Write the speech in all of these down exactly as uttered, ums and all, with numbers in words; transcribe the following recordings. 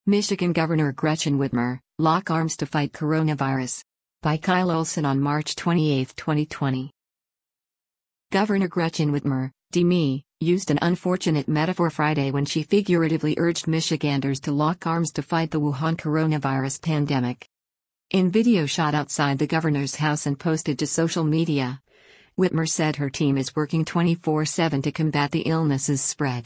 Michigan Governor Gretchen Whitmer, lock arms to fight coronavirus. By Kyle Olson on March twenty-eighth, twenty twenty. Governor Gretchen Whitmer, D M E, used an unfortunate metaphor Friday when she figuratively urged Michiganders to lock arms to fight the Wuhan coronavirus pandemic. In video shot outside the governor's house and posted to social media, Whitmer said her team is working twenty-four seven to combat the illness's spread.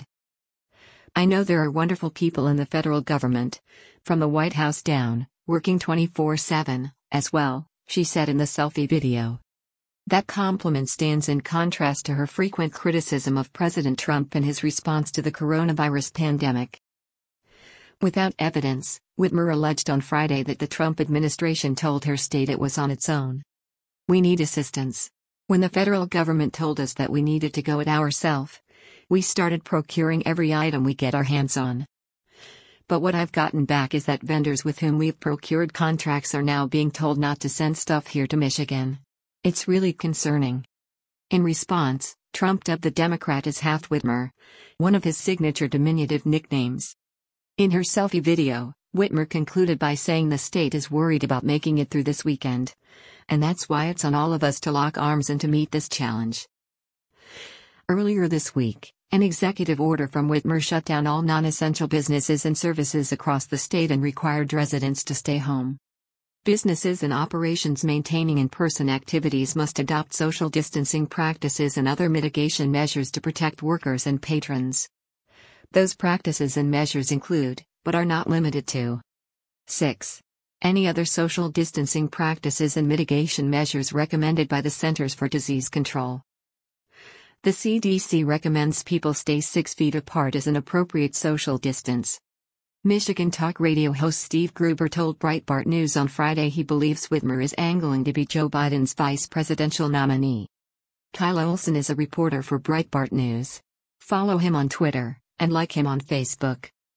"I know there are wonderful people in the federal government, from the White House down, working twenty-four seven, as well," she said in the selfie video. That compliment stands in contrast to her frequent criticism of President Trump and his response to the coronavirus pandemic. Without evidence, Whitmer alleged on Friday that the Trump administration told her state it was on its own. "We need assistance. When the federal government told us that we needed to go it ourselves, we started procuring every item we get our hands on. But what I've gotten back is that vendors with whom we've procured contracts are now being told not to send stuff here to Michigan. It's really concerning." In response, Trump dubbed the Democrat as Half Whitmer, one of his signature diminutive nicknames. In her selfie video, Whitmer concluded by saying the state is worried about making it through this weekend, and that's why it's on all of us to lock arms and to meet this challenge. Earlier this week, an executive order from Whitmer shut down all non-essential businesses and services across the state and required residents to stay home. Businesses and operations maintaining in-person activities must adopt social distancing practices and other mitigation measures to protect workers and patrons. Those practices and measures include, but are not limited to: six. Any other social distancing practices and mitigation measures recommended by the Centers for Disease Control. The C D C recommends people stay six feet apart as an appropriate social distance. Michigan Talk Radio host Steve Gruber told Breitbart News on Friday he believes Whitmer is angling to be Joe Biden's vice presidential nominee. Kyle Olson is a reporter for Breitbart News. Follow him on Twitter, and like him on Facebook.